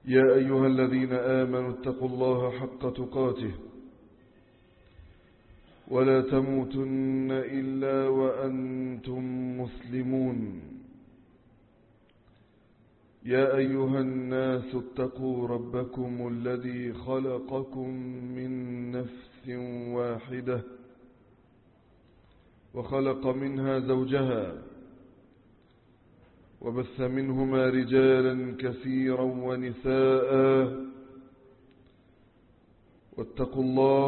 يا أيها الذين آمنوا اتقوا الله حق تقاته ولا تموتن إلا وأنتم مسلمون. يا أيها الناس اتقوا ربكم الذي خلقكم من نفس واحدة وخلق منها زوجها وبث منهما رجالا كثيرا ونساء، واتقوا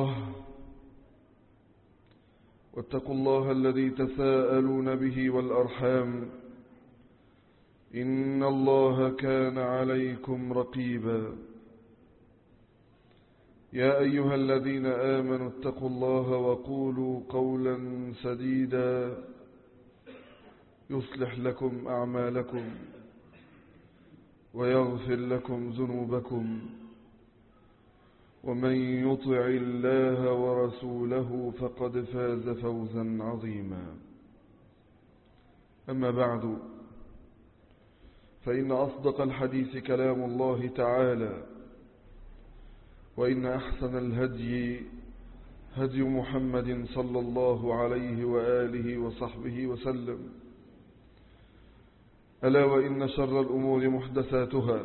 الله الذي تساءلون به والأرحام، إن الله كان عليكم رقيبا. يا أيها الذين آمنوا اتقوا الله وقولوا قولا سديدا يصلح لكم أعمالكم ويغفر لكم ذنوبكم، ومن يطع الله ورسوله فقد فاز فوزا عظيما. أما بعد، فإن أصدق الحديث كلام الله تعالى، وإن أحسن الهدي هدي محمد صلى الله عليه وآله وصحبه وسلم. ألا وإن شر الأمور محدثاتها،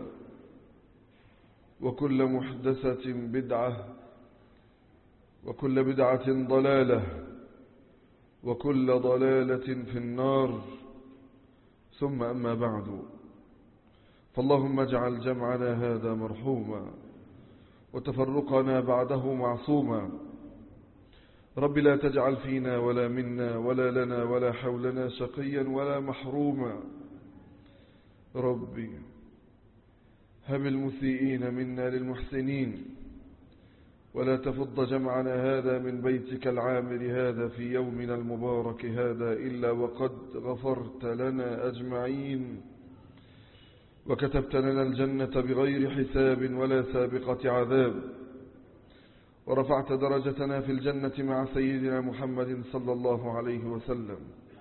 وكل محدثة بدعة، وكل بدعة ضلالة، وكل ضلالة في النار. ثم أما بعد، فاللهم اجعل جمعنا هذا مرحوما وتفرقنا بعده معصوما. رب لا تجعل فينا ولا منا ولا لنا ولا حولنا شقيا ولا محروما. ربي هب المسيئين منا للمحسنين، ولا تفض جمعنا هذا من بيتك العامر هذا في يومنا المبارك هذا إلا وقد غفرت لنا أجمعين، وكتبت لنا الجنة بغير حساب ولا سابقة عذاب، ورفعت درجتنا في الجنة مع سيدنا محمد صلى الله عليه وسلم،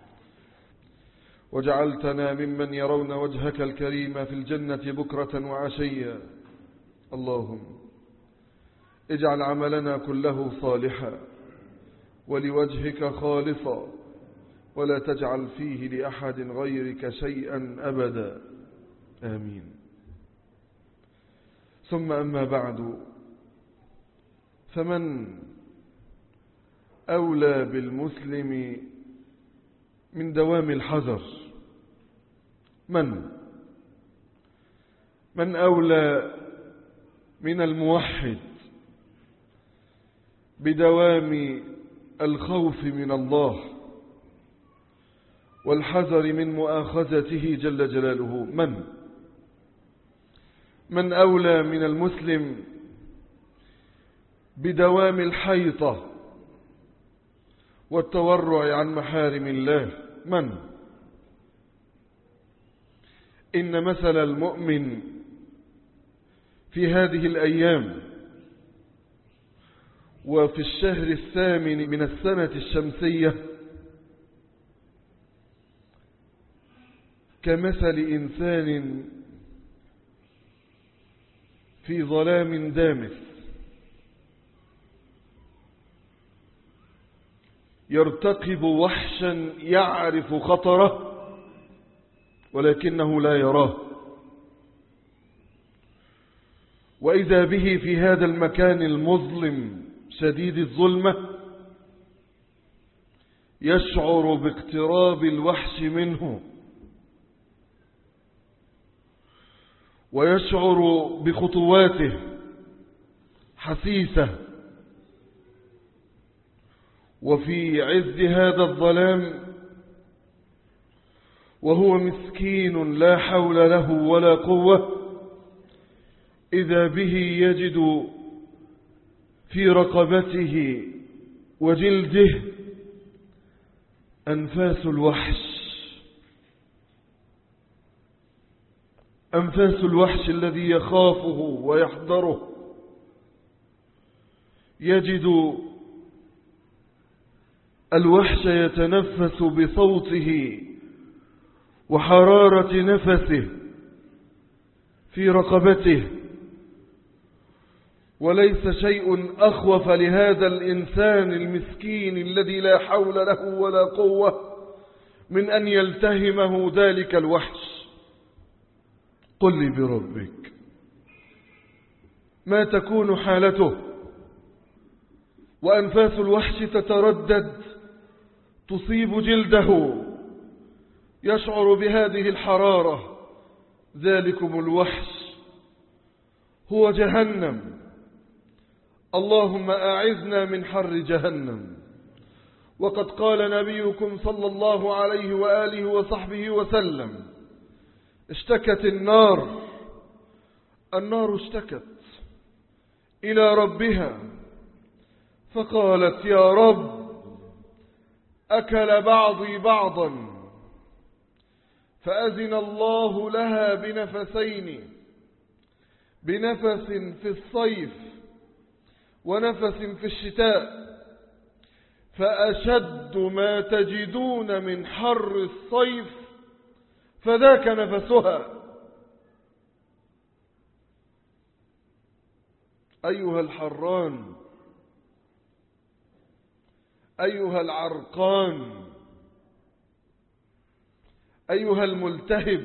وجعلتنا ممن يرون وجهك الكريم في الجنة بكرة وعشيا. اللهم اجعل عملنا كله صالحا ولوجهك خالصا، ولا تجعل فيه لأحد غيرك شيئا أبدا، آمين. ثم أما بعد، فمن أولى بالمسلم من دوام الحذر؟ من أولى من الموحد بدوام الخوف من الله والحذر من مؤاخذته جل جلاله؟ من أولى من المسلم بدوام الحيطة والتورع عن محارم الله؟ إن مثل المؤمن في هذه الأيام وفي الشهر الثامن من السنة الشمسية كمثل إنسان في ظلام دامس يرتقب وحشا يعرف خطره ولكنه لا يراه، وإذا به في هذا المكان المظلم شديد الظلمة يشعر باقتراب الوحش منه، ويشعر بخطواته حسيسة، وفي عز هذا الظلام وهو مسكين لا حول له ولا قوة، إذا به يجد في رقبته وجلده أنفاس الوحش الذي يخافه ويحذره. يجد الوحش يتنفس بصوته وحرارة نفسه في رقبته وليس شيء أخوف لهذا الإنسان المسكين الذي لا حول له ولا قوة من أن يلتهمه ذلك الوحش. قل لي بربك ما تكون حالته وأنفاس الوحش تتردد تصيب جلده، يشعر بهذه الحرارة. ذلكم الوحش هو جهنم. اللهم أعذنا من حر جهنم. وقد قال نبيكم صلى الله عليه وآله وصحبه وسلم: اشتكت النار اشتكت إلى ربها فقالت: يا رب، أكل بعضي بعضا. فأذن الله لها بنفسين، بنفس في الصيف ونفس في الشتاء، فأشد ما تجدون من حر الصيف فذاك نفسها. أيها الحران، أيها العرقان، أيها الملتهب،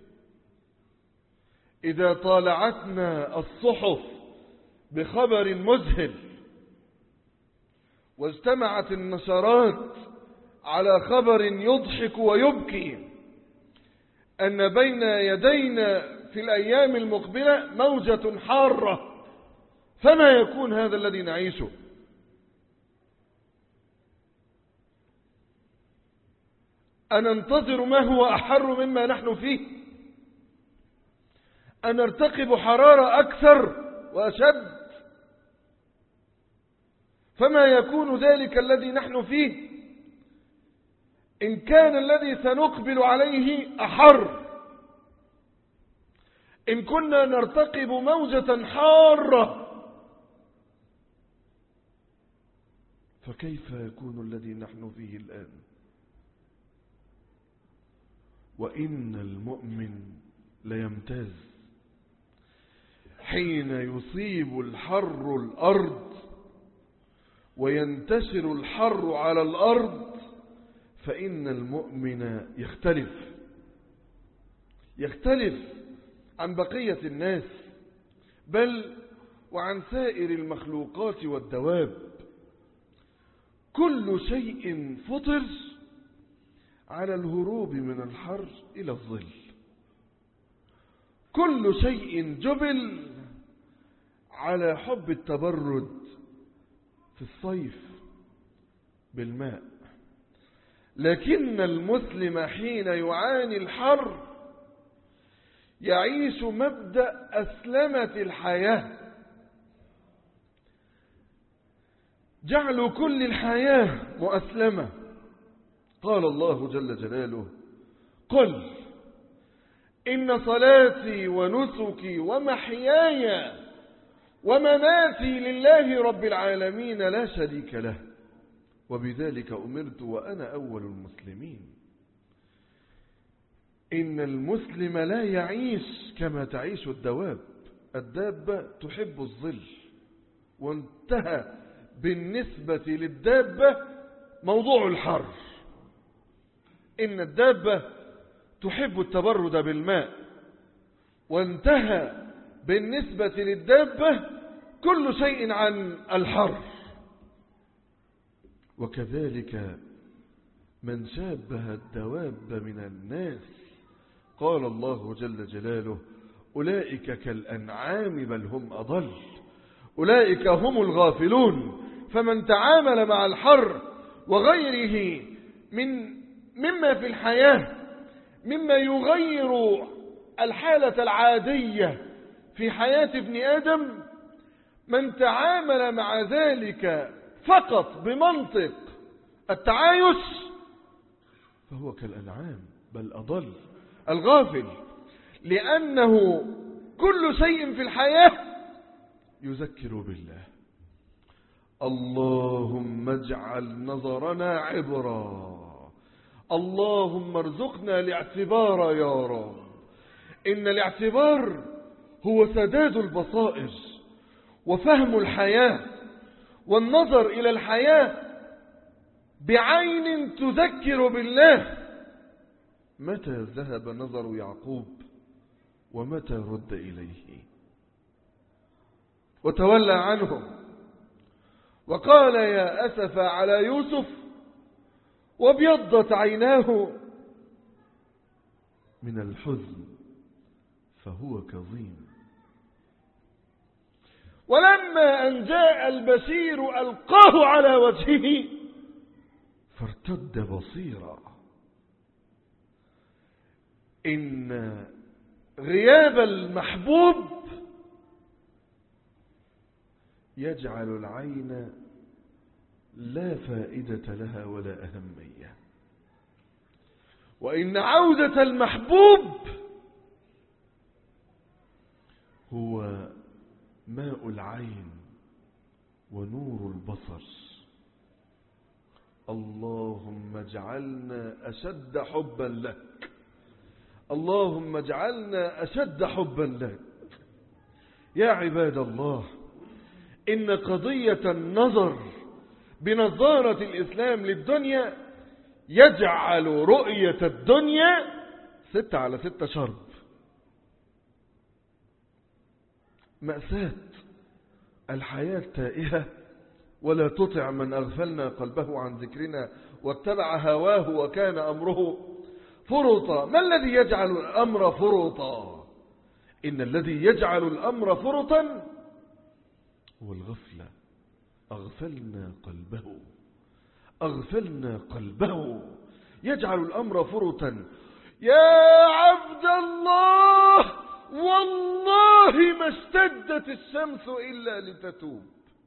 إذا طالعتنا الصحف بخبر مذهل واجتمعت النشرات على خبر يضحك ويبكي أن بين يدينا في الأيام المقبلة موجة حارة، فما يكون هذا الذي نعيشه؟ أننتظر ما هو أحر مما نحن فيه؟ أنرتقب حرارة أكثر وأشد؟ فما يكون ذلك الذي نحن فيه إن كان الذي سنقبل عليه أحر؟ إن كنا نرتقب موجة حارة، فكيف يكون الذي نحن فيه الآن؟ وإن المؤمن ليمتاز حين يصيب الحر الأرض وينتشر الحر على الأرض، فإن المؤمن يختلف عن بقية الناس، بل وعن سائر المخلوقات والدواب. كل شيء فطر على الهروب من الحر إلى الظل، كل شيء جبل على حب التبرد في الصيف بالماء. لكن المسلم حين يعاني الحر يعيش مبدأ أسلمة الحياة، جعل كل الحياة مؤسلمة. قال الله جل جلاله: قل إن صلاتي ونسكي ومحياي ومماتي لله رب العالمين لا شريك له وبذلك أمرت وأنا أول المسلمين. إن المسلم لا يعيش كما تعيش الدواب. الدابة تحب الظل، وانتهى بالنسبة للدابة موضوع الحر. إن الدابة تحب التبرد بالماء، وانتهى بالنسبة للدابة كل شيء عن الحر. وكذلك من شابه الدواب من الناس، قال الله جل جلاله: أولئك كالأنعام بل هم أضل، أولئك هم الغافلون. فمن تعامل مع الحر وغيره مما في الحياة، مما يغير الحالة العادية في حياة ابن آدم، من تعامل مع ذلك فقط بمنطق التعايش فهو كالأنعام بل أضل، الغافل. لأنه كل شيء في الحياة يذكر بالله. اللهم اجعل نظرنا عبرا، اللهم ارزقنا الاعتبار يا رب. إن الاعتبار هو سداد البصائر، وفهم الحياة والنظر إلى الحياة بعين تذكر بالله. متى ذهب نظر يعقوب ومتى رد إليه؟ وتولى عنهم وقال يا أسف على يوسف وابيضت عيناه من الحزن فهو كظيم. ولما أن جاء البشير ألقاه على وجهه فارتد بصيرا. إن غياب المحبوب يجعل العين لا فائدة لها ولا أهمية، وإن عودة المحبوب هو ماء العين ونور البصر. اللهم اجعلنا أشد حبا لك، اللهم اجعلنا أشد حبا لك. يا عباد الله، إن قضية النظر بنظارة الإسلام للدنيا يجعل رؤية الدنيا 6/6 شرب. مأساة الحياة تائهة، ولا تطع من أغفلنا قلبه عن ذكرنا واتبع هواه وكان أمره فرطا. ما الذي يجعل الأمر فرطا؟ إن الذي يجعل الأمر فرطا هو الغفلة. أغفلنا قلبه يجعل الأمر فرطا. يا عبد الله، والله ما اشتدت الشمس إلا لتتوب.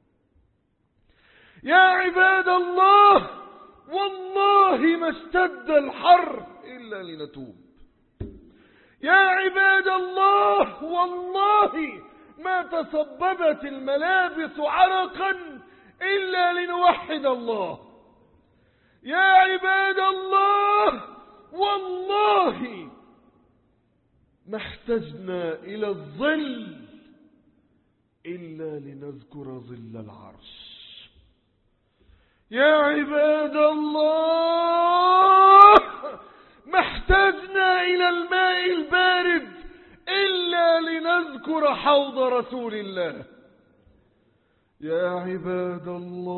يا عباد الله، والله ما اشتد الحر إلا لنتوب. يا عباد الله، والله ما تصببت الملابس عرقا إلا لنوحد الله. يا عباد الله، والله ما احتجنا إلى الظل إلا لنذكر ظل العرش. يا عباد الله، ما احتجنا إلى الماء البارد إلا لنذكر حوض رسول الله. يا عباد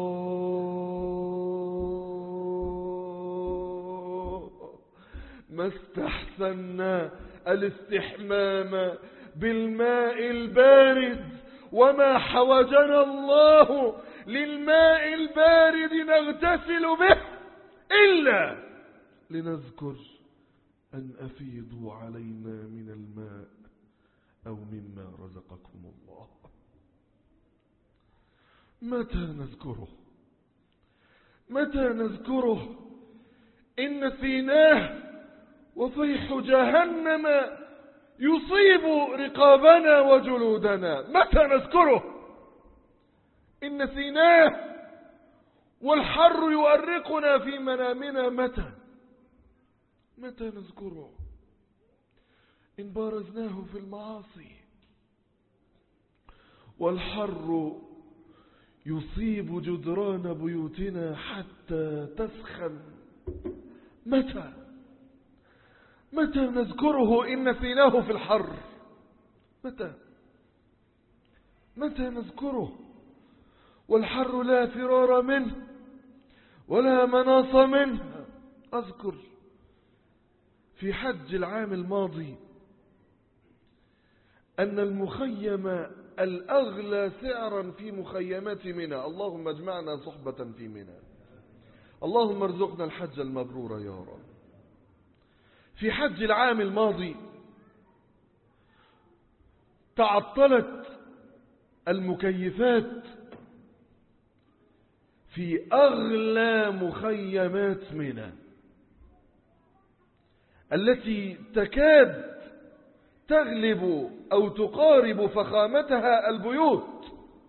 الله، ما استحسنا الاستحمام بالماء البارد، وما حوجنا الله للماء البارد نغتسل به إلا لنذكر أن أفيضوا علينا من الماء أو مما رزقكم الله. متى نذكره؟ إن فيناه وفيح جهنم يصيب رقابنا وجلودنا. متى نذكره؟ إن فيناه والحر يؤرقنا في منامنا. متى نذكره؟ إن بارزناه في المعاصي والحر يصيب جدران بيوتنا حتى تسخن. متى نذكره إن فيناه في الحر؟ متى نذكره والحر لا فرار منه ولا مناص منه؟ أذكر في حج العام الماضي أن المخيم الأغلى سعرا في مخيمات منى، اللهم اجمعنا صحبة في منى، اللهم ارزقنا الحج المبرور يا رب. في حج العام الماضي تعطلت المكيفات في أغلى مخيمات منى التي تكاد تغلب أو تقارب فخامتها البيوت.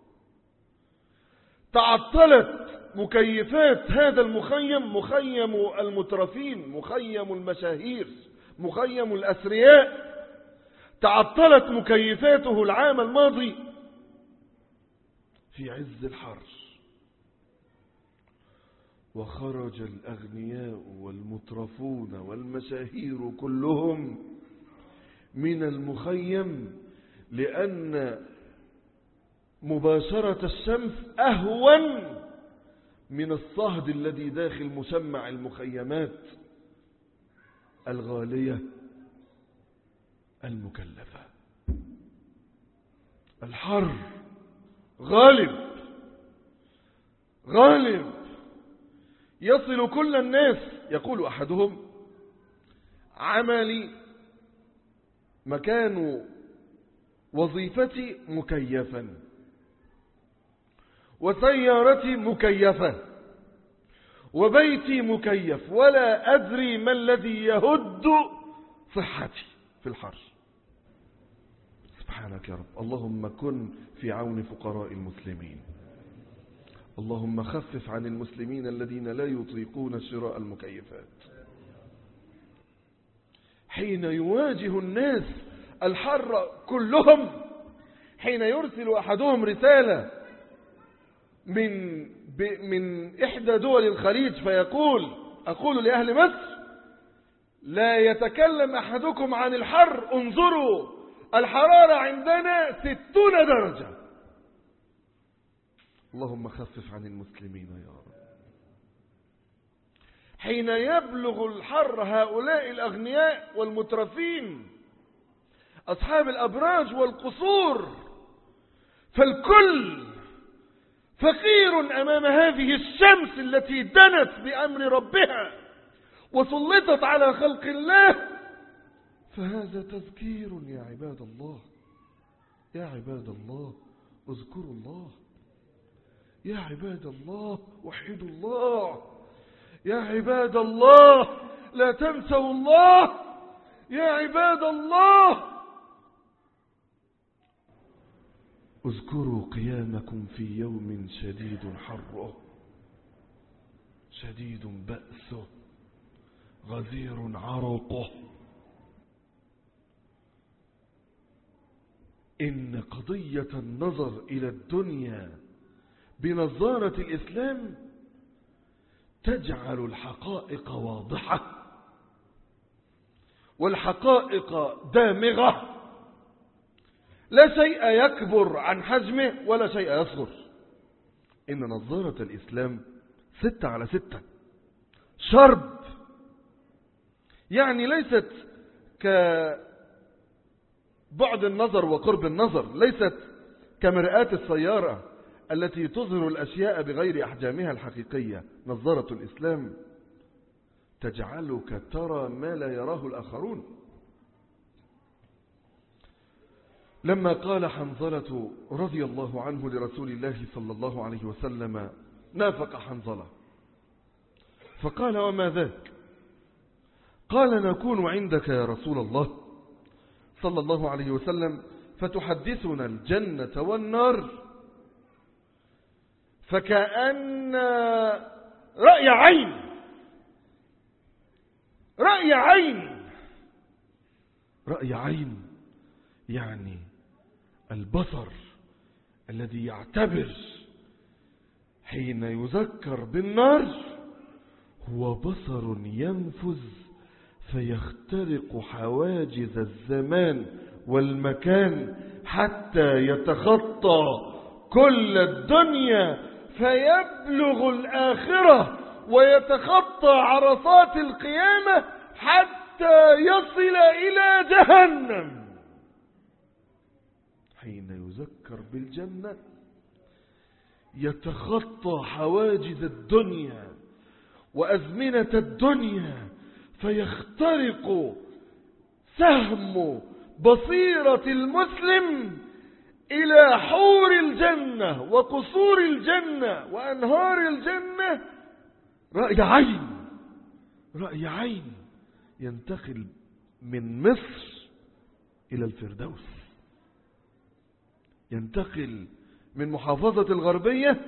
تعطلت مكيفات هذا المخيم، مخيم المترفين، مخيم المشاهير، مخيم الأثرياء، تعطلت مكيفاته العام الماضي في عز الحر، وخرج الأغنياء والمترفون والمشاهير كلهم من المخيم، لأن مباشرة الشمس أهون من الصهد الذي داخل مشمع المخيمات الغالية المكلفة. الحر غالب يصل كل الناس. يقول أحدهم: عملي مكان وظيفتي مكيفا، وسيارتي مكيفة، وبيتي مكيف، ولا أدري ما الذي يهد صحتي في الحر. سبحانك يا رب. اللهم كن في عون فقراء المسلمين. اللهم خفف عن المسلمين الذين لا يطيقون شراء المكيفات. حين يواجه الناس الحر كلهم، حين يرسل أحدهم رسالة من إحدى دول الخليج فيقول: أقول لأهل مصر: لا يتكلم أحدكم عن الحر، انظروا الحرارة عندنا 60 درجة. اللهم خفف عن المسلمين يا رب. حين يبلغ الحر هؤلاء الأغنياء والمترفين أصحاب الأبراج والقصور، فالكل فقير أمام هذه الشمس التي دنت بأمر ربها وسلطت على خلق الله. فهذا تذكير يا عباد الله، يا عباد الله اذكروا الله، يا عباد الله وحدوا الله، يا عباد الله لا تنسوا الله، يا عباد الله اذكروا قيامكم في يوم شديد حره، شديد بأسه، غزير عرقه. إن قضية النظر إلى الدنيا بنظارة الإسلام تجعل الحقائق واضحة، والحقائق دامغة، لا شيء يكبر عن حجمه ولا شيء يصغر. إن نظارة الإسلام 6/6 شرب، يعني ليست كبعد النظر وقرب النظر، ليست كمرآة السيارة التي تظهر الأشياء بغير أحجامها الحقيقية. نظارة الإسلام تجعلك ترى ما لا يراه الآخرون. لما قال حنظلة رضي الله عنه لرسول الله صلى الله عليه وسلم: نافق حنظلة، فقال: وما ذاك؟ قال: نكون عندك يا رسول الله صلى الله عليه وسلم فتحدثنا الجنة والنار فكأن رأي عين، رأي عين، رأي عين، يعني البصر الذي يعتبر حين يذكر بالنار هو بصر ينفذ فيخترق حواجز الزمان والمكان حتى يتخطى كل الدنيا فيبلغ الآخرة ويتخطى عرصات القيامة حتى يصل إلى جهنم. حين يذكر بالجنة يتخطى حواجز الدنيا وأزمنة الدنيا فيخترق سهم بصيرة المسلم إلى حور الجنة وقصور الجنة وأنهار الجنة. رأي عين، رأي عين، ينتقل من مصر إلى الفردوس، ينتقل من محافظة الغربية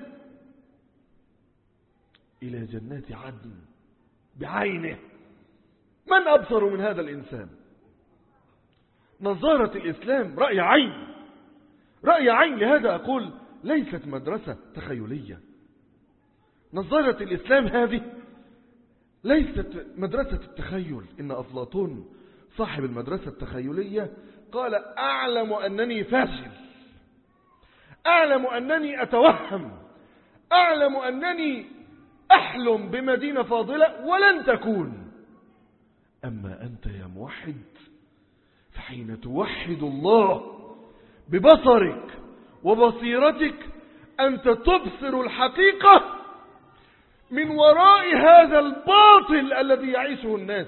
إلى جنات عدن بعينه. من أبصر من هذا الإنسان؟ نظارة الإسلام رأي عين، رأي عين. لهذا أقول ليست مدرسة تخيلية. نظارة الإسلام هذه ليست مدرسة التخيل. إن أفلاطون صاحب المدرسة التخيلية قال: أعلم أنني فاشل، أعلم أنني أتوهم، أعلم أنني أحلم بمدينة فاضلة ولن تكون. أما أنت يا موحد، فحين توحد الله ببصرك وبصيرتك أنت تبصر الحقيقة من وراء هذا الباطل الذي يعيشه الناس.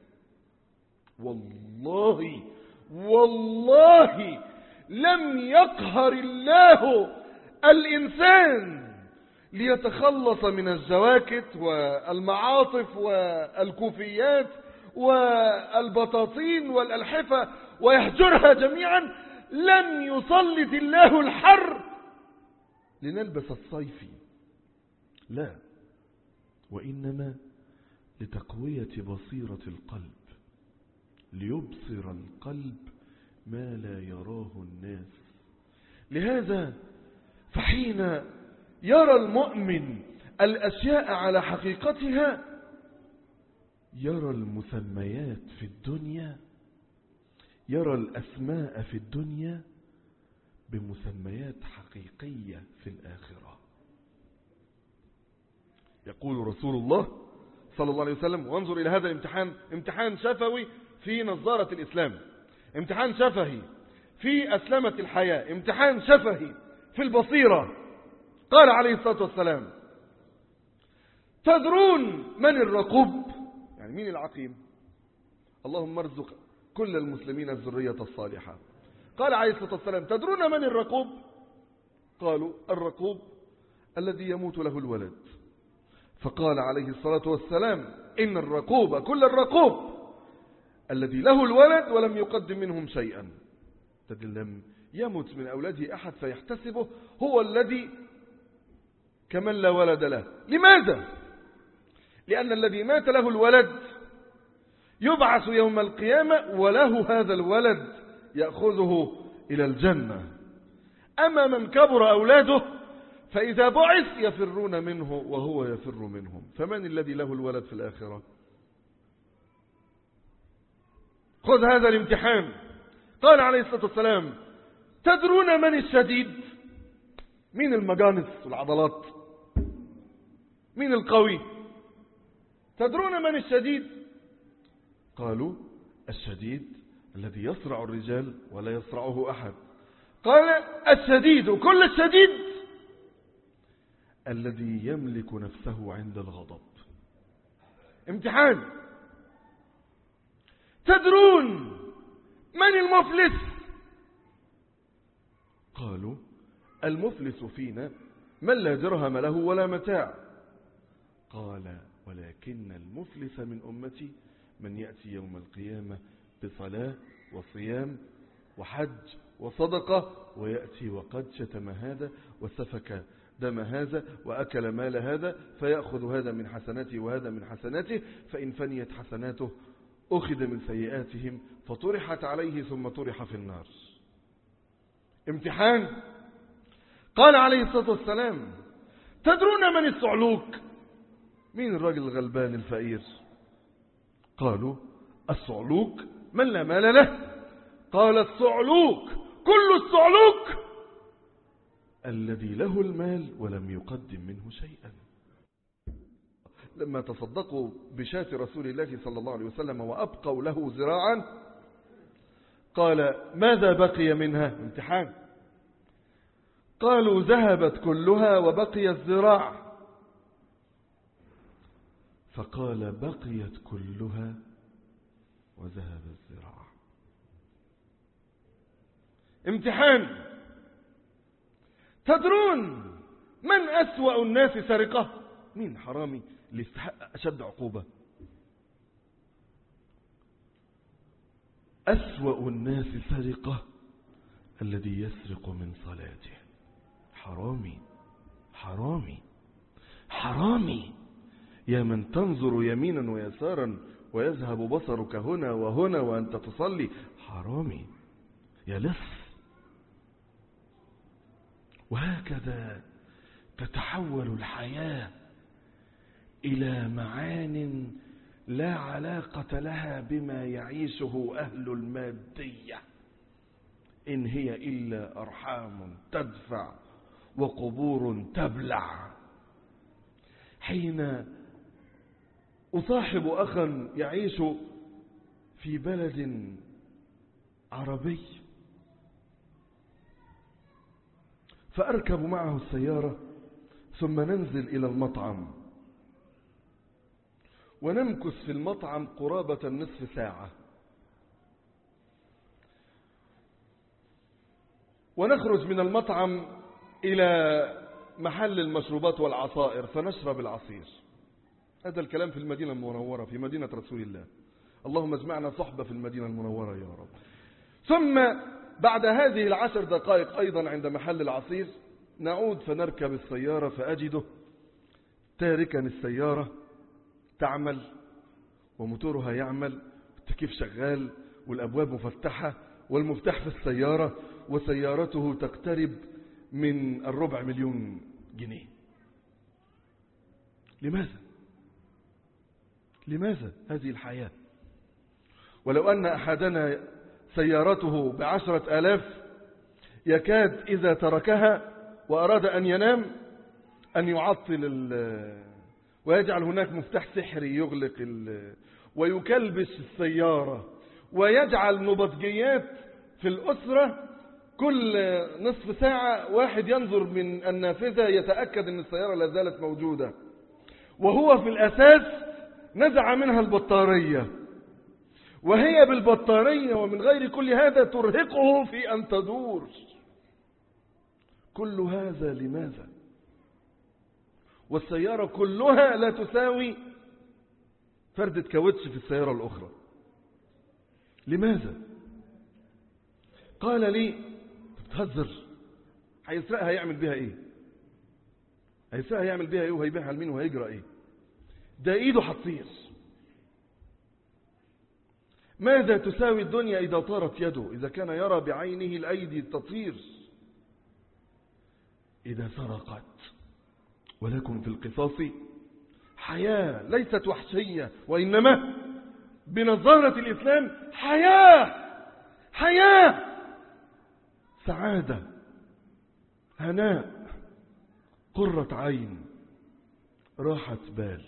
والله والله لم يقهر الله الإنسان ليتخلص من الزواكت والمعاطف والكوفيات والبطاطين والألحفة ويهجرها جميعا. لم يسلط الله الحر لنلبس الصيف، لا، وإنما لتقوية بصيرة القلب، ليبصر القلب ما لا يراه الناس. لهذا فحين يرى المؤمن الأشياء على حقيقتها يرى المسميات في الدنيا، يرى الأسماء في الدنيا بمسميات حقيقية في الآخرة. يقول رسول الله صلى الله عليه وسلم: وانظر إلى هذا الامتحان، امتحان شفوي في نظارة الإسلام، امتحان شفهي في أسلمة الحياة، امتحان شفهي في البصيرة. قال عليه الصلاة والسلام: تدرون من الرقوب؟ يعني مين العقيم؟ اللهم ارزق كل المسلمين الذرية الصالحة. قال عليه الصلاة والسلام: تدرون من الرقوب؟ قالوا: الرقوب الذي يموت له الولد. فقال عليه الصلاة والسلام: إن الرقوب كل الرقوب الذي له الولد ولم يقدم منهم شيئا. لم يمت من أولاده أحد فيحتسبه هو الذي كمن لا ولد له. لماذا؟ لأن الذي مات له الولد يبعث يوم القيامة وله هذا الولد يأخذه إلى الجنة. أما من كبر أولاده فإذا بعث يفرون منه وهو يفر منهم. فمن الذي له الولد في الآخرة؟ خذ هذا الامتحان. قال عليه الصلاة والسلام: تدرون من الشديد؟ مين المجانس والعضلات؟ مين القوي؟ تدرون من الشديد؟ قالوا: الشديد الذي يصرع الرجال ولا يصرعه أحد. قال: الشديد كل الشديد الذي يملك نفسه عند الغضب. امتحان. تدرون من المفلس؟ قالوا: المفلس فينا من لا درهم له ولا متاع. قال: ولكن المفلس من أمتي من يأتي يوم القيامة بصلاة وصيام وحج وصدقة ويأتي وقد شتم هذا وسفك دم هذا وأكل مال هذا، فيأخذ هذا من حسناته وهذا من حسناته، فإن فنيت حسناته أخذ من سيئاتهم فطرحت عليه ثم طرح في النار. امتحان. قال عليه الصلاة والسلام: تدرون من الصعلوك؟ مين الراجل الغلبان الفقير؟ قالوا: الصعلوك من لا مال له. قال: الصعلوك كل الصعلوك الذي له المال ولم يقدم منه شيئا. لما تصدقوا بشاة رسول الله صلى الله عليه وسلم وأبقوا له ذراعا قال: ماذا بقي منها؟ امتحان. قالوا: ذهبت كلها وبقي الذراع. فقال: بقيت كلها وذهب الذراع. امتحان. تدرون من أسوأ الناس سرقة؟ مين حرامي اللي يستحق أشد عقوبة؟ أسوأ الناس سرقة الذي يسرق من صلاته. حرامي حرامي حرامي. يا من تنظر يمينا ويسارا ويذهب بصرك هنا وهنا وأنت تصلي. حرامي يا لص. وهكذا تتحول الحياة إلى معان لا علاقة لها بما يعيشه أهل المادية، إن هي إلا أرحام تدفع وقبور تبلع. حين أصاحب أخا يعيش في بلد عربي فأركب معه السيارة ثم ننزل إلى المطعم ونمكث في المطعم قرابة نصف ساعة، ونخرج من المطعم إلى محل المشروبات والعصائر فنشرب العصير. هذا الكلام في المدينة المنورة، في مدينة رسول الله. اللهم اجمعنا صحبة في المدينة المنورة يا رب. ثم بعد هذه 10 دقائق أيضا عند محل العصير نعود فنركب السيارة فأجده تاركا السيارة تعمل وموتورها يعمل، التكييف شغال والأبواب مفتحة والمفتاح في السيارة، وسيارته تقترب من 250,000 جنيه. لماذا هذه الحياة؟ ولو أن أحدنا سيارته ب10,000 يكاد إذا تركها وأراد أن ينام أن يعطل ويجعل هناك مفتاح سحري يغلق ويكلبش السيارة، ويجعل نبطجيات في الأسرة كل نصف ساعة واحد ينظر من النافذة يتأكد أن السيارة لا زالت موجودة، وهو في الأساس نزع منها البطارية، وهي بالبطارية ومن غير كل هذا ترهقه في أن تدور. كل هذا لماذا؟ والسيارة كلها لا تساوي فردة كاوتش في السيارة الأخرى. لماذا؟ قال لي بتهزر، هيسرقها يعمل بها ايه؟ هيسرقها يعمل بها ايه وهيبيعها لمين وهيجرى ايه؟ ده ايده هتطير. ماذا تساوي الدنيا إذا طارت يده؟ إذا كان يرى بعينه الأيدي تطير. إذا سرقت. ولكم في القصاص حياة ليست وحشية، وإنما بنظارة الإسلام حياة، سعادة، هناء، قرة عين، راحة بال.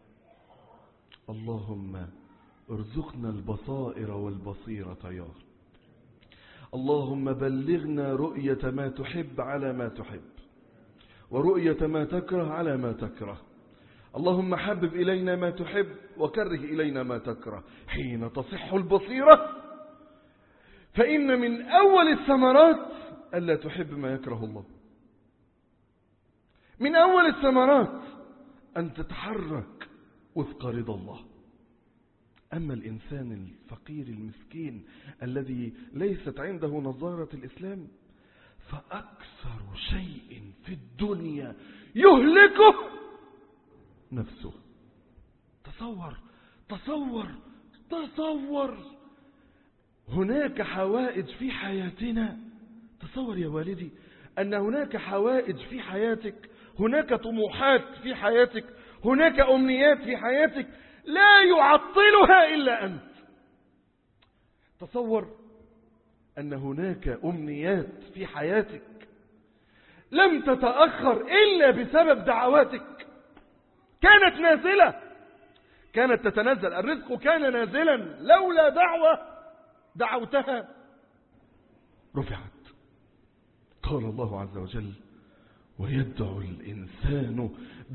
اللهم ارزقنا البصائر والبصيرة يا رب. اللهم بلغنا رؤية ما تحب على ما تحب، ورؤية ما تكره على ما تكره. اللهم حبب إلينا ما تحب وكره إلينا ما تكره. حين تصح البصيرة فإن من أول الثمرات ألا تحب ما يكره الله. من أول الثمرات أن تتحرك وفق رضا الله. أما الإنسان الفقير المسكين الذي ليست عنده نظارة الإسلام فأكثر شيء في الدنيا يهلكه نفسه. تصور هناك حوائج في حياتنا. تصور يا والدي أن هناك حوائج في حياتك، هناك طموحات في حياتك، هناك أمنيات في حياتك لا يعطلها إلا أنت. تصور أن هناك أمنيات في حياتك لم تتأخر إلا بسبب دعواتك. كانت نازلة، كانت تتنزل، الرزق كان نازلا، لولا دعوة دعوتها رفعت. قال الله عز وجل: ويدعو الإنسان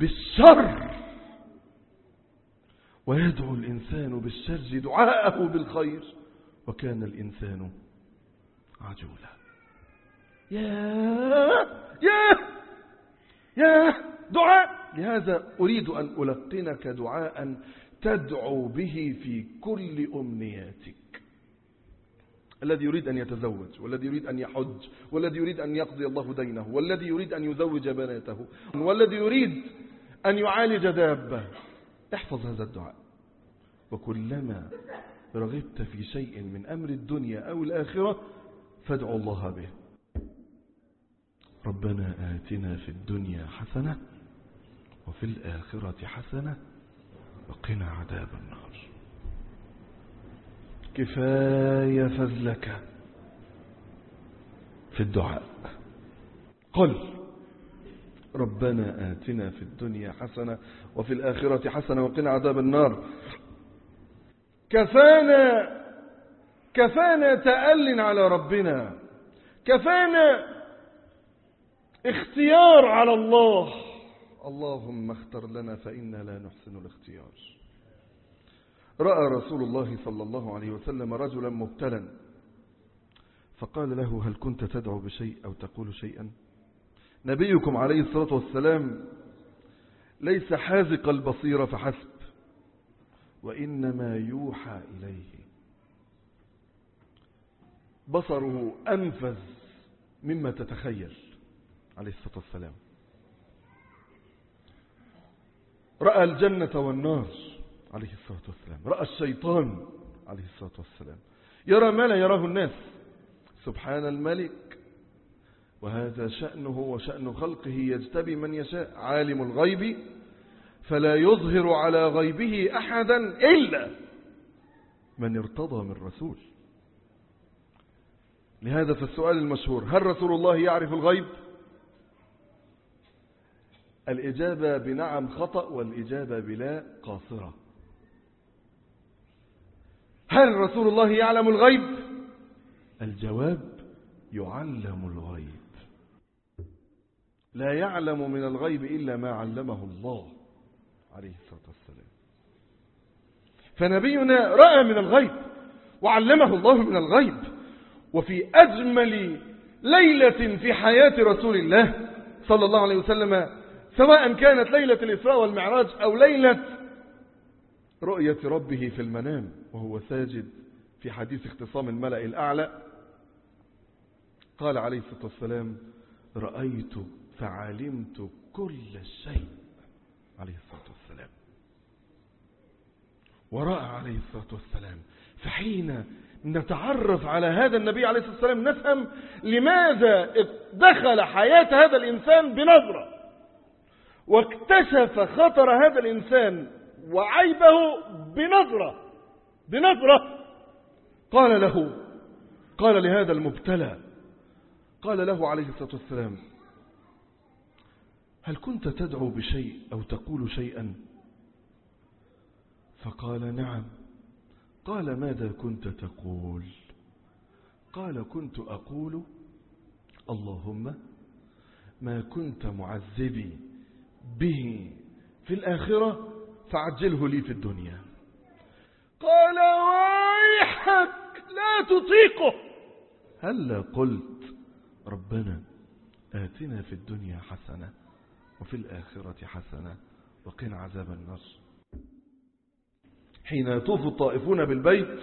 بالشر دعاءه بالخير وكان الإنسان عجولا. يا دعاء. لهذا أريد أن ألقنك دعاء تدعو به في كل أمنياتك. الذي يريد أن يتزوج، والذي يريد أن يحج، والذي يريد أن يقضي الله دينه، والذي يريد أن يزوج بناته، والذي يريد أن يعالج دابة، احفظ هذا الدعاء. وكلما رغبت في شيء من أمر الدنيا أو الآخرة فادعوا الله به. ربنا آتنا في الدنيا حسنة وفي الآخرة حسنة وقنا عذاب النار. كفاية فزلك في الدعاء. قل ربنا آتنا في الدنيا حسنة وفي الآخرة حسنة وقنا عذاب النار. كفانا تأل على ربنا، كفانا اختيار على الله. اللهم اختر لنا فإنا لا نحسن الاختيار. رأى رسول الله صلى الله عليه وسلم رجلا مبتلا فقال له هل كنت تدعو بشيء أو تقول شيئا؟ نبيكم عليه الصلاة والسلام ليس حازق البصير فحسب، وإنما يوحى إليه. بصره أنفذ مما تتخيل عليه الصلاة والسلام. رأى الجنة والنار عليه الصلاة والسلام. رأى الشيطان عليه الصلاة والسلام. يرى ما لا يراه الناس. سبحان الملك، وهذا شأنه وشأن خلقه يجتبي من يشاء. عالم الغيب فلا يظهر على غيبه أحدا إلا من ارتضى من رسول. لهذا فالسؤال المشهور هل رسول الله يعرف الغيب؟ الإجابة بنعم خطأ، والإجابة بلا قاصرة. هل رسول الله يعلم الغيب؟ الجواب يعلم الغيب. لا يعلم من الغيب إلا ما علمه الله عليه الصلاة والسلام. فنبينا رأى من الغيب وعلمه الله من الغيب. وفي أجمل ليلة في حياة رسول الله صلى الله عليه وسلم، سواء كانت ليلة الإسراء والمعراج أو ليلة رؤية ربه في المنام وهو ساجد في حديث اختصام الملأ الأعلى، قال عليه الصلاة والسلام رأيت فعلمت كل شيء عليه الصلاة والسلام. ورأى عليه الصلاة والسلام. فحين نتعرف على هذا النبي عليه الصلاة والسلام نفهم لماذا دخل حياة هذا الإنسان بنظرة، واكتشف خطر هذا الإنسان وعيبه بنظرة. قال لهذا المبتلى، قال له عليه الصلاة والسلام هل كنت تدعو بشيء أو تقول شيئا؟ فقال نعم. قال ماذا كنت تقول؟ قال كنت أقول اللهم ما كنت معذبي به في الآخرة فعجله لي في الدنيا. قال ويحك لا تطيقه. هلا قلت ربنا آتنا في الدنيا حسنة وفي الآخرة حسنة وقنا عذاب النار. حين يطوف الطائفون بالبيت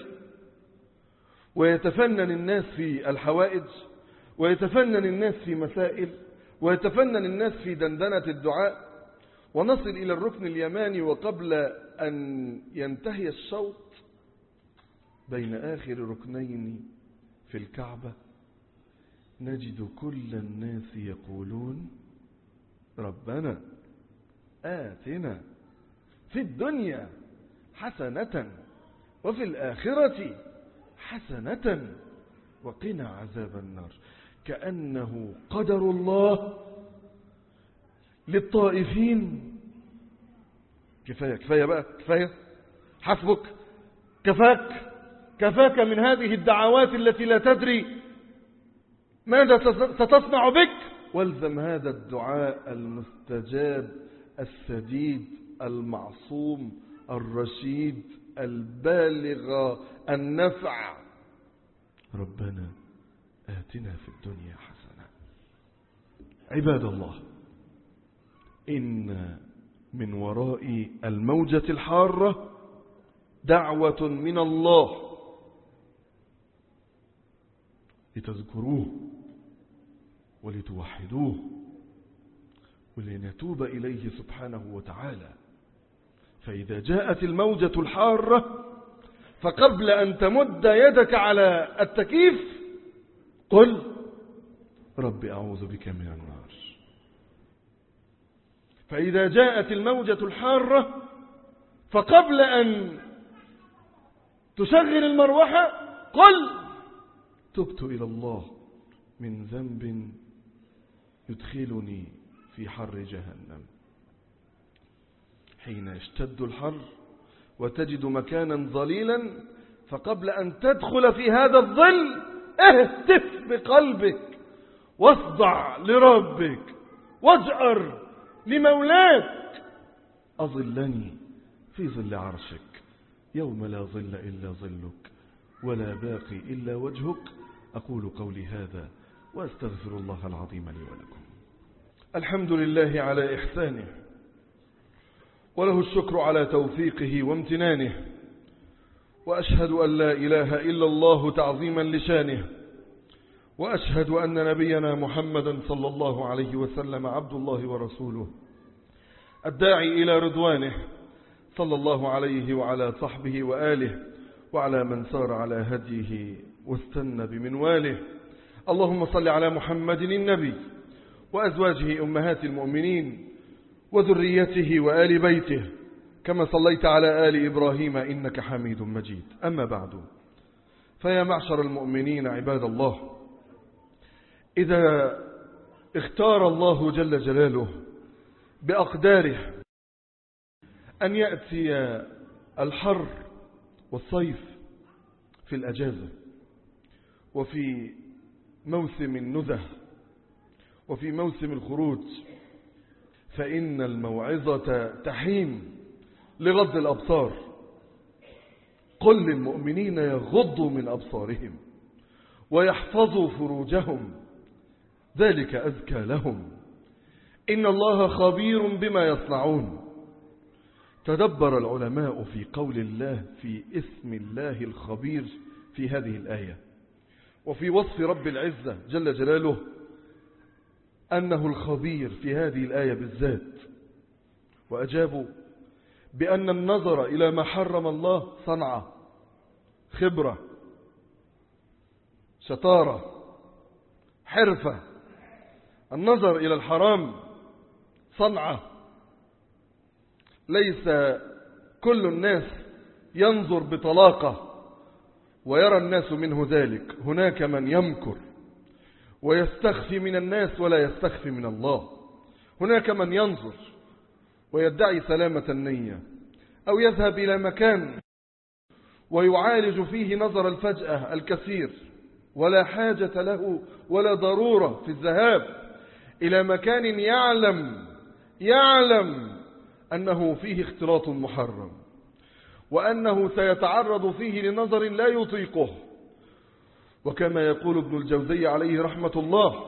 ويتفنن الناس في الحوائج ويتفنن الناس في مسائل ويتفنن الناس في دندنة الدعاء، ونصل إلى الركن اليماني وقبل أن ينتهي الشوط بين آخر ركنين في الكعبة نجد كل الناس يقولون ربنا آتنا في الدنيا حسنة وفي الآخرة حسنة وقنا عذاب النار. كأنه قدر الله للطائفين. كفاية بقى، كفاية، حسبك، كفاك من هذه الدعوات التي لا تدري ماذا ستصنع بك. والزم هذا الدعاء المستجاب السديد المعصوم الرشيد البالغ النفع. ربنا آتنا في الدنيا حسنة. عباد الله، إن من وراء الموجة الحارة دعوة من الله لتذكروه ولتوحدوه ولنتوب إليه سبحانه وتعالى. فإذا جاءت الموجة الحارة فقبل أن تمد يدك على التكييف قل رب أعوذ بك من النار. فإذا جاءت الموجة الحارة فقبل أن تشغل المروحة قل تبت إلى الله من ذنب يدخلني في حر جهنم. حين يشتد الحر وتجد مكانا ظليلا فقبل أن تدخل في هذا الظل اهتف بقلبك واصدع لربك واجأر لمولاك أظلني في ظل عرشك يوم لا ظل إلا ظلك ولا باقي إلا وجهك. أقول قولي هذا وأستغفر الله العظيم لي ولكم. الحمد لله على إحسانه وله الشكر على توفيقه وامتنانه، وأشهد أن لا إله إلا الله تعظيما لشانه، وأشهد أن نبينا محمدا صلى الله عليه وسلم عبد الله ورسوله الداعي إلى رضوانه صلى الله عليه وعلى صحبه وآله وعلى من سار على هديه واستنى بمنواله. اللهم صل على محمد النبي وأزواجه أمهات المؤمنين وذريته وآل بيته كما صليت على آل إبراهيم إنك حميد مجيد. أما بعد، فيا معشر المؤمنين عباد الله، إذا اختار الله جل جلاله بأقداره أن يأتي الحر والصيف في الأجازة وفي موسم النزه وفي موسم الخروج، فإن الموعظة تحين لغض الأبصار. قل للمؤمنين يغضوا من أبصارهم ويحفظوا فروجهم ذلك أزكى لهم إن الله خبير بما يصنعون. تدبر العلماء في قول الله في اسم الله الخبير في هذه الآية وفي وصف رب العزة جل جلاله أنه الخبير في هذه الآية بالذات، وأجابوا بأن النظر إلى ما حرم الله صنعة، خبرة، شطارة، حرفة. النظر إلى الحرام صنعة، ليس كل الناس ينظر بطلاقة ويرى الناس منه ذلك. هناك من يمكر ويستخفي من الناس ولا يستخفي من الله. هناك من ينظر ويدعي سلامة النية أو يذهب إلى مكان ويعالج فيه نظر الفجأة الكثير ولا حاجة له ولا ضرورة في الذهاب إلى مكان يعلم أنه فيه اختلاط محرم وأنه سيتعرض فيه لنظر لا يطيقه. وكما يقول ابن الجوزي عليه رحمة الله: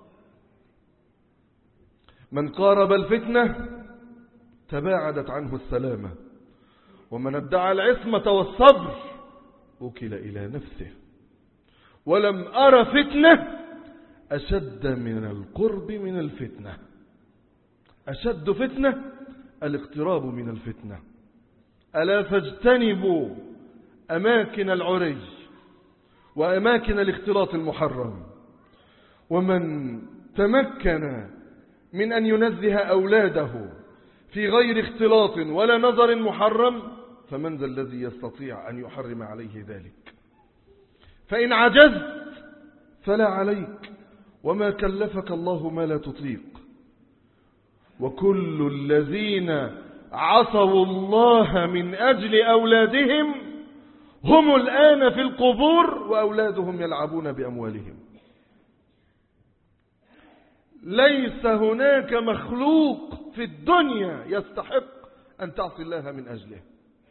من قارب الفتنة تباعدت عنه السلامة، ومن ادعى العصمة والصبر وكل إلى نفسه. ولم أرى فتنة أشد من القرب من الفتنة. أشد فتنة الاقتراب من الفتنة. ألا فاجتنبوا أماكن العري وأماكن الاختلاط المحرم. ومن تمكن من أن ينزه أولاده في غير اختلاط ولا نظر محرم فمن ذا الذي يستطيع أن يحرم عليه ذلك؟ فإن عجزت فلا عليك، وما كلفك الله ما لا تطيق. وكل الذين عصوا الله من أجل أولادهم هم الآن في القبور وأولادهم يلعبون بأموالهم. ليس هناك مخلوق في الدنيا يستحق أن تعصي الله من أجله،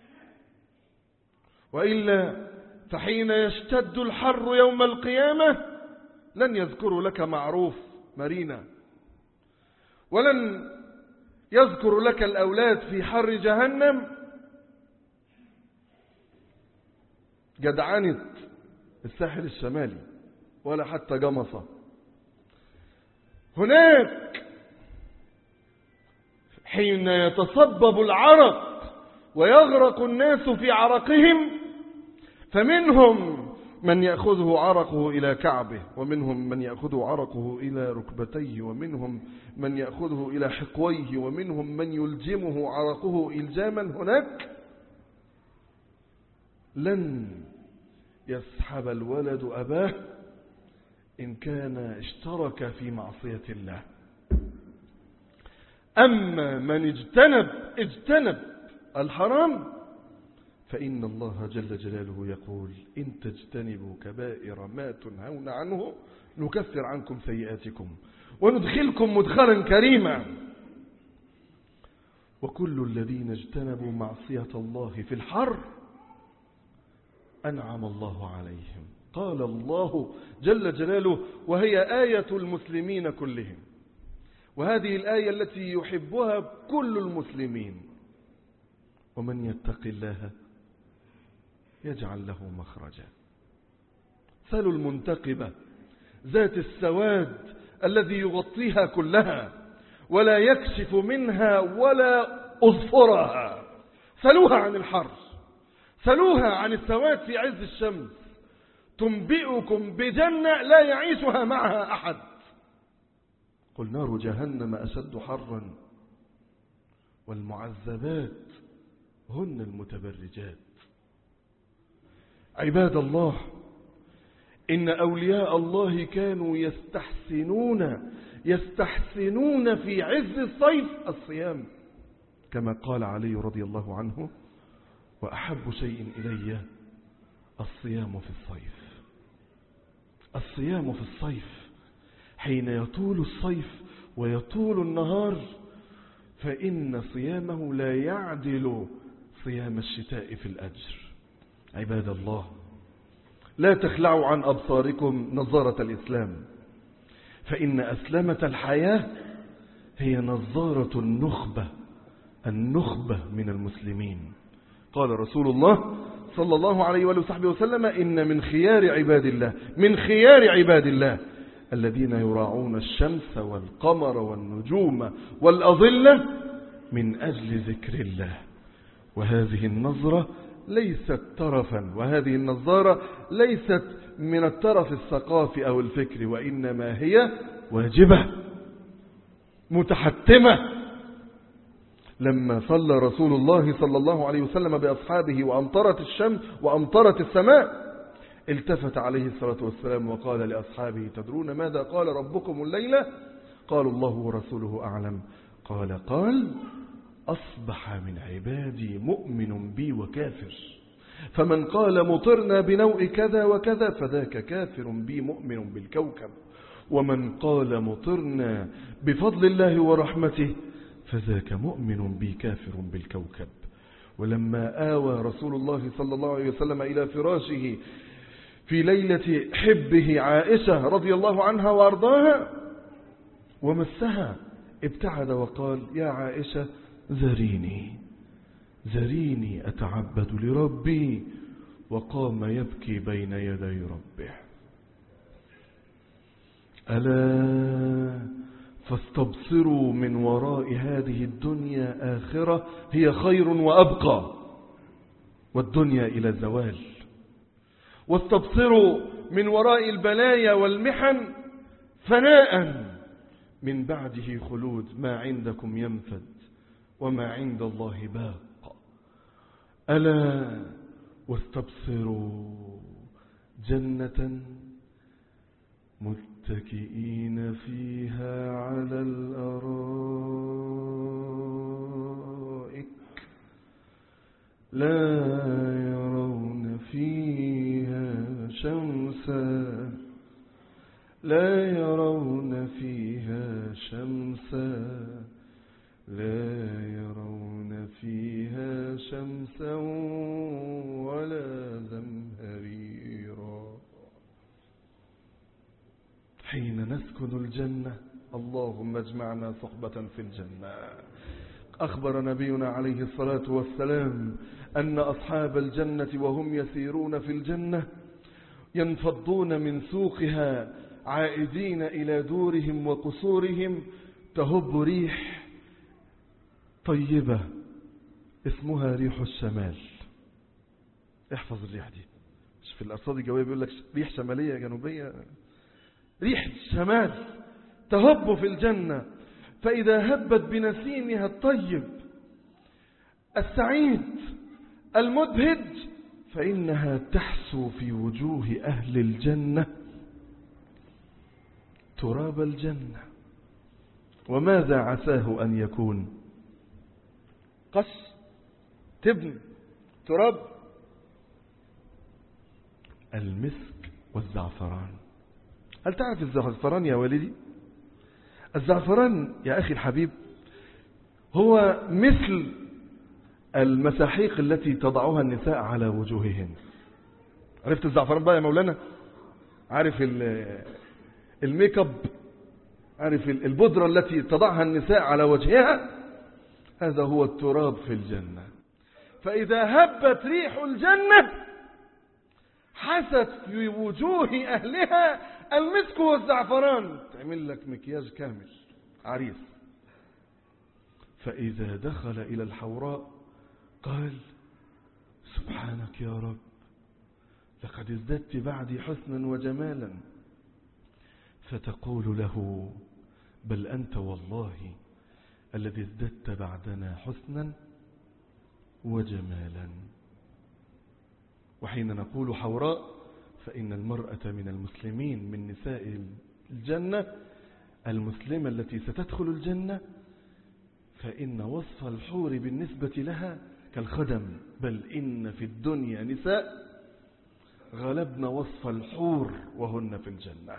وإلا فحين يشتد الحر يوم القيامة لن يذكر لك معروف مرينا، ولن يذكر لك الأولاد في حر جهنم جدعنة الساحل الشمالي ولا حتى جمصة. هناك حين يتصبب العرق ويغرق الناس في عرقهم فمنهم من يأخذه عرقه إلى كعبه، ومنهم من يأخذه عرقه إلى ركبتيه، ومنهم من يأخذه إلى حقويه، ومنهم من يلجمه عرقه إلجاما. هناك لن يسحب الولد أباه إن كان اشترك في معصية الله. أما من اجتنب الحرام فإن الله جل جلاله يقول: إن تجتنبوا كبائر ما تنهون عنه نكفر عنكم سيئاتكم وندخلكم مدخلا كريما. وكل الذين اجتنبوا معصية الله في الحر أنعم الله عليهم. قال الله جل جلاله، وهي آية المسلمين كلهم، وهذه الآية التي يحبها كل المسلمين: ومن يتق الله يجعل له مخرجا. سلوا المنتقبة ذات السواد الذي يغطيها كلها ولا يكشف منها ولا أظفرها، سلوها عن الحر، سلوها عن السواد في عز الشمس، تنبئكم بجنة لا يعيشها معها أحد. قل نار جهنم أشد حرا والمعذبات هن المتبرجات. عباد الله، إن أولياء الله كانوا يستحسنون في عز الصيف الصيام، كما قال علي رضي الله عنه: وأحب شيء إلي الصيام في الصيف. الصيام في الصيف حين يطول الصيف ويطول النهار، فإن صيامه لا يعدل صيام الشتاء في الأجر. عباد الله، لا تخلعوا عن أبصاركم نظارة الإسلام، فإن أسلمة الحياة هي نظارة النخبة من المسلمين. قال رسول الله صلى الله عليه وصحبه وسلم: إن من خيار عباد الله الذين يراعون الشمس والقمر والنجوم والأظلة من أجل ذكر الله. وهذه النظرة ليست ترفا، وهذه النظارة ليست من الترف الثقافي أو الفكري، وإنما هي واجبة متحتمة. لما صلى رسول الله صلى الله عليه وسلم بأصحابه وأمطرت الشمس وأمطرت السماء، التفت عليه الصلاة والسلام وقال لأصحابه: تدرون ماذا قال ربكم الليلة؟ قالوا: الله ورسوله أعلم. قال: أصبح من عبادي مؤمن بي وكافر، فمن قال مطرنا بنوء كذا وكذا فذاك كافر بي مؤمن بالكوكب، ومن قال مطرنا بفضل الله ورحمته فذاك مؤمن بي كافر بالكوكب. ولما آوى رسول الله صلى الله عليه وسلم إلى فراشه في ليلة حبه عائشة رضي الله عنها وارضاها ومسها، ابتعد وقال: يا عائشة ذريني أتعبد لربي، وقام يبكي بين يدي ربه. ألا فاستبصروا من وراء هذه الدنيا آخرة هي خير وأبقى، والدنيا إلى الزوال. واستبصروا من وراء البلايا والمحن فناء، من بعده خلود. ما عندكم ينفد وما عند الله باق. ألا واستبصروا جنة متكئين فيها على الأرائك لا يرون فيها شمسا ولا زمهريرا. حين نسكن الجنة اللهم اجمعنا صحبة في الجنة. أخبر نبينا عليه الصلاة والسلام أن أصحاب الجنة وهم يسيرون في الجنة ينفضون من سوقها عائدين إلى دورهم وقصورهم، تهب ريح طيبة اسمها ريح الشمال. احفظ الريح دي، في الأرصاد الجوية بيقول لك ريح شمالية جنوبية، ريح شمال تهب في الجنة، فإذا هبت بنسيمها الطيب السعيد المبهج فإنها تحسو في وجوه أهل الجنة تراب الجنة. وماذا عساه أن يكون؟ قش، تبن، تراب، المسك والزعفران. هل تعرف الزعفران يا والدي؟ الزعفران يا أخي الحبيب هو مثل المساحيق التي تضعها النساء على وجوههن. عرفت الزعفران بقى يا مولانا؟ عارف الميك اب، عارف البودرة التي تضعها النساء على وجهها؟ هذا هو التراب في الجنة. فإذا هبت ريح الجنة حست في وجوه أهلها المسك والزعفران، تعمل لك مكياج كامل عريس. فإذا دخل إلى الحوراء قال سبحانك يا رب لقد ازددت بعدي حسنا وجمالا، فتقول له بل أنت والله الذي ازددت بعدنا حسنا وجمالا. وحين نقول حوراء فإن المرأة من المسلمين من نساء الجنة المسلمة التي ستدخل الجنة، فإن وصف الحور بالنسبة لها كالخدم، بل إن في الدنيا نساء غلبن وصف الحور وهن في الجنة.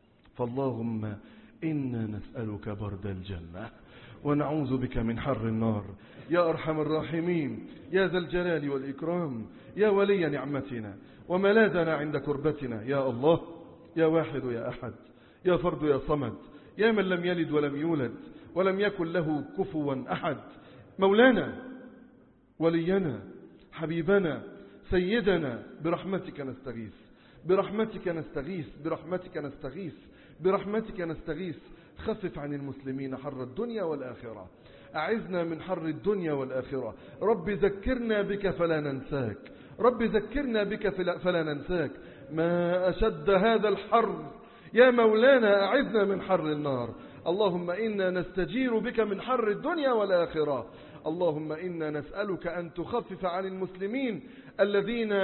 فاللهم إنا نسألك برد الجنة ونعوذ بك من حر النار يا أرحم الراحمين يا ذا الجلال والإكرام يا ولي نعمتنا وملاذنا عند كربتنا. يا الله يا واحد يا أحد يا فرد يا صمد يا من لم يلد ولم يولد ولم يكن له كفوا أحد، مولانا ولينا حبيبنا سيدنا، برحمتك نستغيث، برحمتك نستغيث، برحمتك نستغيث، برحمتك نستغيث. خفف عن المسلمين حر الدنيا والآخرة، أعذنا من حر الدنيا والآخرة. رب ذكرنا بك فلا ننساك، رب ذكرنا بك فلا ننساك. ما أشد هذا الحر يا مولانا، أعذنا من حر النار. اللهم إنا نستجير بك من حر الدنيا والآخرة. اللهم إنا نسألك أن تخفف عن المسلمين الذين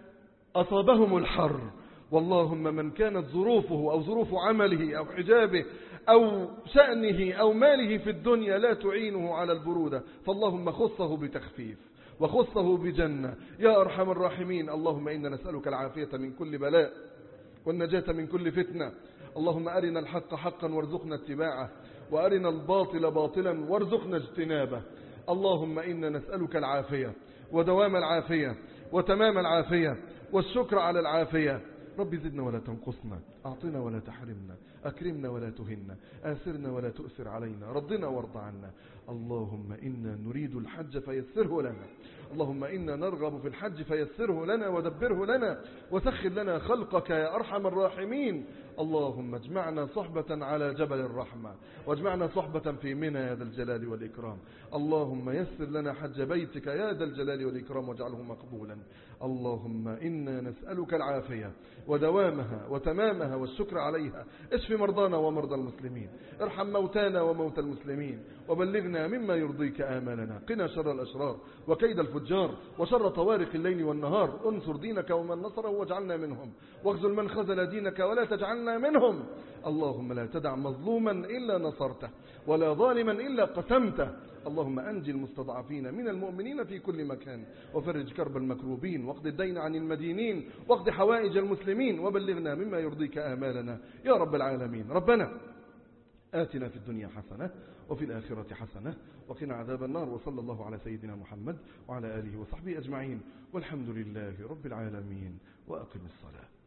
أصابهم الحر. واللهم من كانت ظروفه أو ظروف عمله أو حجابه أو شأنه أو ماله في الدنيا لا تعينه على البرودة، فاللهم خصه بتخفيف وخصه بجنة يا أرحم الراحمين. اللهم إنا نسألك العافية من كل بلاء والنجاة من كل فتنة. اللهم أرنا الحق حقا وارزقنا اتباعه، وأرنا الباطل باطلا وارزقنا اجتنابه. اللهم إنا نسألك العافية ودوام العافية وتمام العافية والشكر على العافية. رب زدنا ولا تنقصنا، أعطنا ولا تحرمنا، أكرمنا ولا تهنا، آثرنا ولا تؤثر علينا، رضنا وارض عنا. اللهم إنا نريد الحج فيسره لنا، اللهم إنا نرغب في الحج فيسره لنا ودبره لنا وسخر لنا خلقك يا أرحم الراحمين. اللهم اجمعنا صحبة على جبل الرحمة، واجمعنا صحبة في منى يا ذا الجلال والإكرام. اللهم يسر لنا حج بيتك يا ذا الجلال والإكرام واجعله مقبولا. اللهم إنا نسألك العافية ودوامها وتمامها والشكر عليها. اشف مرضانا ومرضى المسلمين، ارحم موتانا وموتى المسلمين، وبلغنا مما يرضيك آمالنا. قنا شر الأشرار وكيد الفجار وشر طوارق الليل والنهار. انصر دينك ومن نصره واجعلنا منهم، واخذل من خذل دينك ولا تجعلنا منهم. اللهم لا تدع مظلوما إلا نصرته ولا ظالما إلا قسمته. اللهم أنجي المستضعفين من المؤمنين في كل مكان، وفرج كرب المكروبين، واقض الدين عن المدينين، واقض حوائج المسلمين، وبلغنا مما يرضيك آمالنا يا رب العالمين. ربنا آتنا في الدنيا حسنة وفي الآخرة حسنة وقنا عذاب النار. وصلى الله على سيدنا محمد وعلى آله وصحبه أجمعين، والحمد لله رب العالمين. وأقم الصلاة.